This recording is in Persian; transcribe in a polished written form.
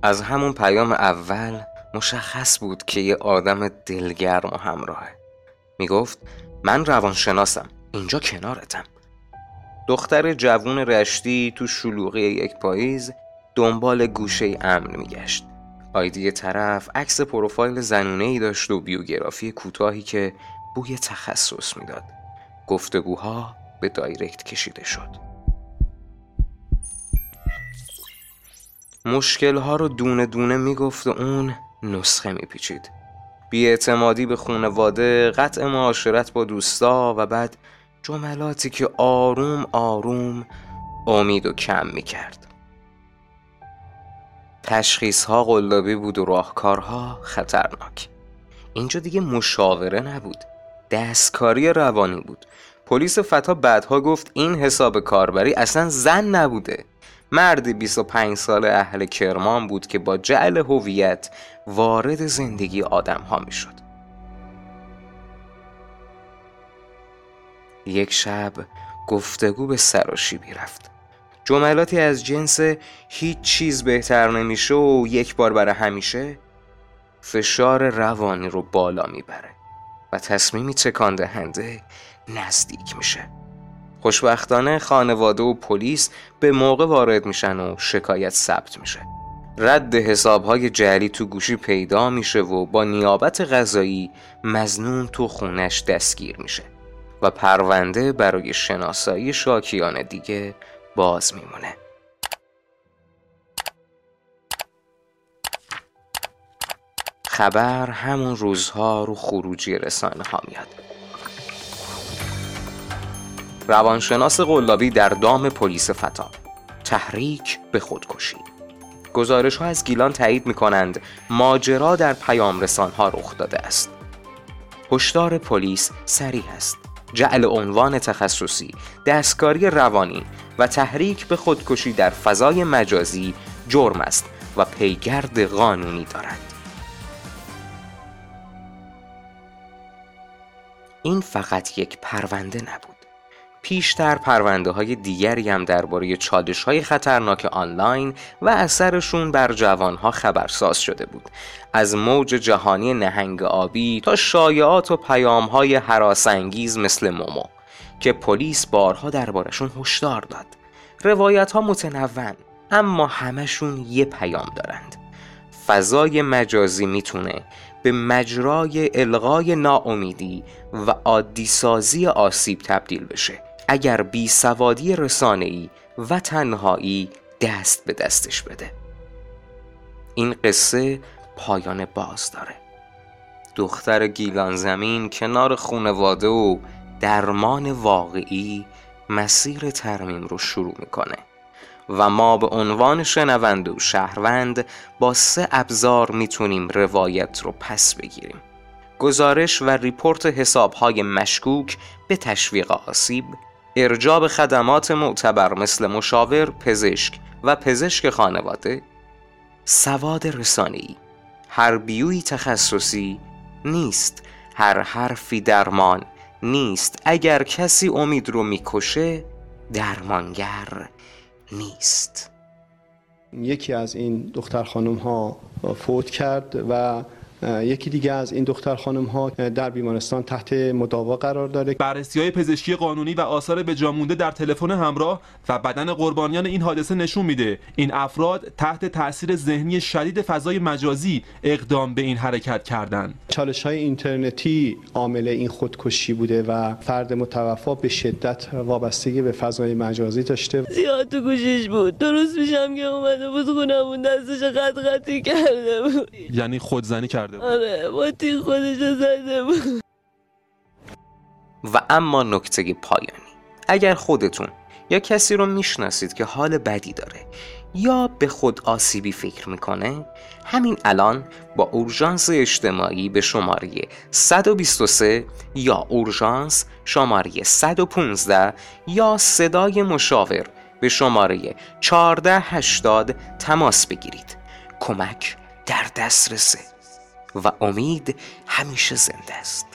از همون پیام اول مشخص بود که یه آدم دلگرم و همراهه. میگفت من روانشناسم، اینجا کنارتم. دختر جوون رشتی تو شلوغی یک پاییز دنبال گوشه امن میگشت. آیدی طرف عکس پروفایل زنونه‌ای داشت و بیوگرافی کوتاهی که بوی تخصص میداد. گفتگوها به دایرکت کشیده شد. مشکلها رو دونه دونه میگفت و اون نسخه میپیچید. بی‌اعتمادی به خانواده، قطع معاشرت با دوستا و بعد جملاتی که آروم آروم امیدو کم میکرد. تشخیصها قلابی بود و راهکارها خطرناک. اینجا دیگه مشاوره نبود، دستکاری روانی بود. پلیس فتا بعدها گفت این حساب کاربری اصلا زن نبوده. مردی 25 ساله اهل کرمان بود که با جعل هویت وارد زندگی آدم ها می شد. یک شب گفتگو به سراشیبی رفت. جملاتی از جنس هیچ چیز بهتر نمیشه و یک بار برای همیشه فشار روانی رو بالا میبره و تصمیمی تکان دهنده نزدیک میشه. خوشبختانه خانواده و پلیس به موقع وارد میشن و شکایت ثبت میشه. رد حسابهای جعلی تو گوشی پیدا میشه و با نیابت قضایی مظنون تو خونش دستگیر میشه و پرونده برای شناسایی شاکیان دیگه باز میمونه. خبر همون روزها رو خروجی رسانه ها میاد. روانشناس قلابی در دام پلیس فتا، تحریک به خودکشی. گزارش ها از گیلان تایید میکنند ماجرا در پیام رسان ها رخ داده است. هشدار پلیس صریح است: جعل عنوان تخصصی، دستکاری روانی و تحریک به خودکشی در فضای مجازی جرم است و پیگرد قانونی دارد. این فقط یک پرونده نبود. پیشتر پرونده های دیگری هم درباره چالش های خطرناک آنلاین و اثرشون بر جوانها خبرساز شده بود. از موج جهانی نهنگ آبی تا شایعات و پیام های هراس‌انگیز مثل مومو که پلیس بارها دربارشون هشدار داد. روایت ها متنوع، اما همشون یه پیام دارند: فضای مجازی میتونه به مجرای الغای ناامیدی و عادی سازی آسیب تبدیل بشه اگر بیسوادی رسانه‌ای و تنهایی دست به دستش بده. این قصه پایان باز داره. دختر گیلان زمین کنار خانواده و درمان واقعی مسیر ترمیم رو شروع میکنه و ما به عنوان شنونده و شهروند با 3 ابزار میتونیم روایت رو پس بگیریم: گزارش و ریپورت حسابهای مشکوک به تشویق آسیب، ارجاع به خدمات معتبر مثل مشاور، پزشک و پزشک خانواده، سواد رسانه‌ای. هر بیوی تخصصی نیست، هر حرفی درمان نیست. اگر کسی امید رو میکشه درمانگر نیست. یکی از این دختر خانم ها فوت کرد و یکی دیگه از این دختر خانم ها در بیمارستان تحت مداوا قرار داره. بررسی‌های پزشکی قانونی و آثار به جا مونده در تلفن همراه و بدن قربانیان این حادثه نشون میده این افراد تحت تاثیر ذهنی شدید فضای مجازی اقدام به این حرکت کردن. چالش‌های اینترنتی عامل این خودکشی بوده و فرد متوفی به شدت وابستگی به فضای مجازی داشته. زیاد تو گوشش بود. درست میشم که اومده بود خونمون دستش قطی کرده بود. یعنی خودزنی کرده بود. آره، با تیغ خودش زده بود. و اما نکته پایانی: اگر خودتون یا کسی رو میشناسید که حال بدی داره یا به خود آسیبی فکر میکنه، همین الان با اورژانس اجتماعی به شماره 123 یا اورژانس شماره 115 یا صدای مشاور به شماره 1480 تماس بگیرید. کمک در دسترسه و امید همیشه زنده است.